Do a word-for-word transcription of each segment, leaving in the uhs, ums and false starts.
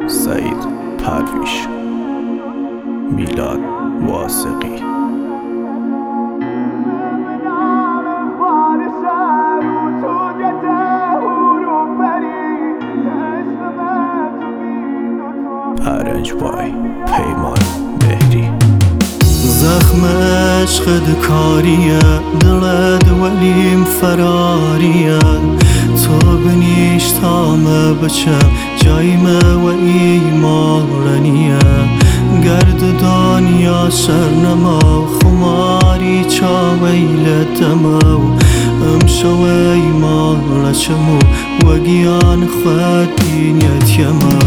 سعید پرویش، میلاد واسقی. ارنج بای پیمان مهری. زخم عشق کاریه دلت ولیم فراریه، تو بنیش تامه بچه جایمه و ایمارنیه، گرد دنیا سرنما خماری چاویل دمو امشو ایمار چمو و گیان خود دینیت یمو.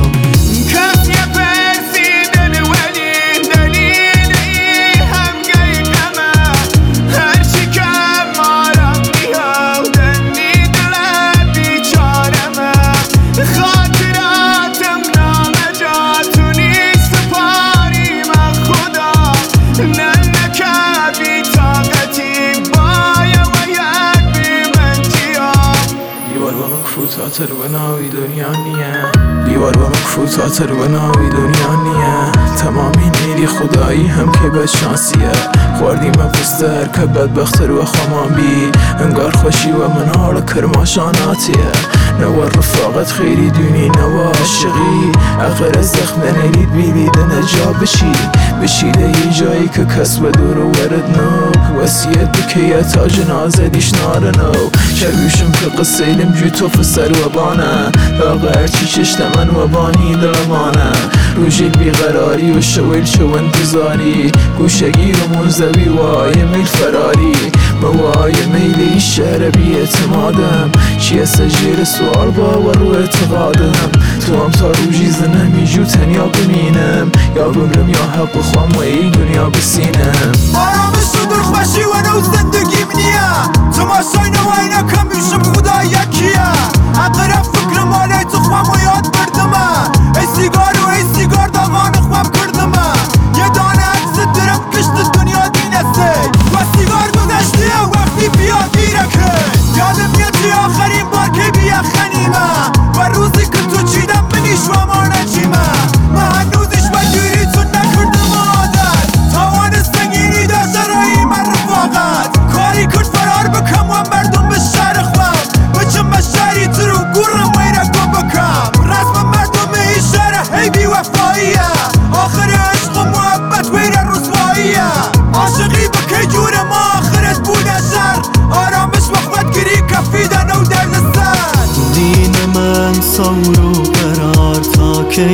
کوتاه رو ناوی دنیا نیه، دیوار با مکفوتات رو ناوی دنیا نیه، تمامی نیری خدایی هم که به شانسیه، خوردیم پستر که بدبختر و خمان بی انگار خوشی و منار کرماشاناتیه، نوار رفاقت خیری دونی نوار عشقی اخر از زخم نرید بیلید نجا بشی بشیده یه جایی که کس و دور و ورد نو وسیعت بکیه تا جنازه دیش نارنو شروشم که قصه ایلم جو تو فسر و بانه لاغه هرچی چشت من و بانی دلمانه روژیل بیقراری و شویل شو انتظاری گوشگیر و منزوی وای میل فراری موای میل ای شهر بی اعتمادم چیه سجیر سوال باور رو اعتقادم تو هم تا روژی زنم جو تنیا بمینم یا بمرم یا حق بخوام و ای دنیا بسینم آرامش رو در خوشی و نو زندگی منیه تماشای نوای نکم بیشم خدا یکیه اقرب فکر مالی تو خوام و یاد بردمه ای سیگار و ای سیگار داغان خوام کردمه یه دانه عکس درم کشت دنیا دینسته و سیگار گذشتیه وقتی بیا گیره که یادم میاد که آخرین بار که بیا خنیمه و روزی که تو چیدم منیش و ما نچیمه من هنوزش و جوری تو نکردم عادت تاوان سنگینی داشته رایی من رفاقت کاری کرد فرار بکم و مردم به شهر خوام بچم به شهری تو رو گرم ویره گم بکم رسم مردم این شهر هی بی وفاییه آخر عشق و محبت ویره رسواییه عاشقی بکی جور ما آخرت بوده شر آرامش وقت گیری کفیدن و درد سر دین من صور و قرار تا کی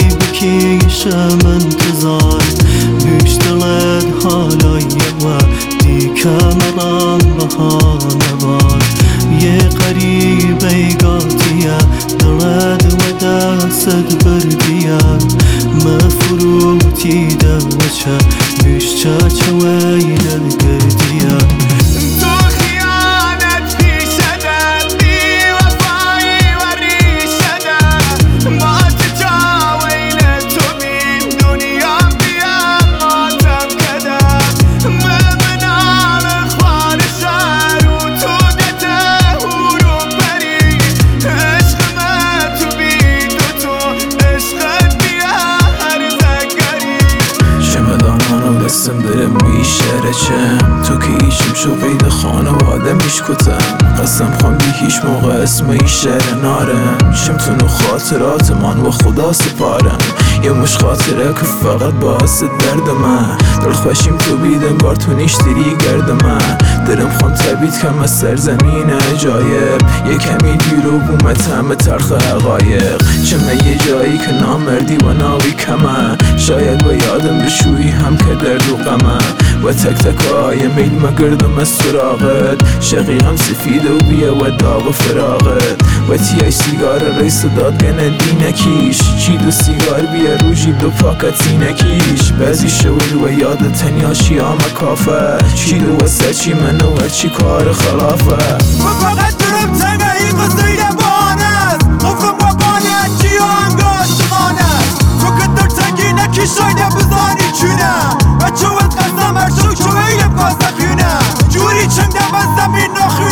بکیشم انتظار بیش دلت حالایه و دیکم الان بهانه بار یه قریب ایگاتیه دلت و دست بردیه مفروتی دوچه بیش چه چه ویدل گردیه دستم دارم بی شهر چم تو که ایشم شو قید خانواده میشکتم قسم خوام بی هیچ موقع اسم ای شهر نارم شمتون و خاطرات من و خدا سپارم یه مش خاطره که فقط باعث درد من دل خوشیم تو بیدم بار تو نیشتری گرد من درم خوام تبید کم از سرزمین عجایب یه کمی دیرو بومت همه ترخ حقایق چمه یه جایی که نامردی و ناوی کمه شاید با یادم بشویی هم که درد و غمه و تک تک های میل مگردم از سراغت شقیقم سفیده و بیه و داغ و فراغت و تیای سیگار ریس داد گنه دینکیش چید و سیگار بیه روژی دو پاکت سینکیش بعضی شویل و یاد تنیا شیام کافه چید و سچی منو و چی کار خلافه و فقط درم تنگه این قصه یبانست قفرم و بانه چی و انگاش خانست تو که در تنگی نکی شایده بزانی چونه و چوت قسم هر شو چویلم قاسق یونه جوری چنگه به زمین نخی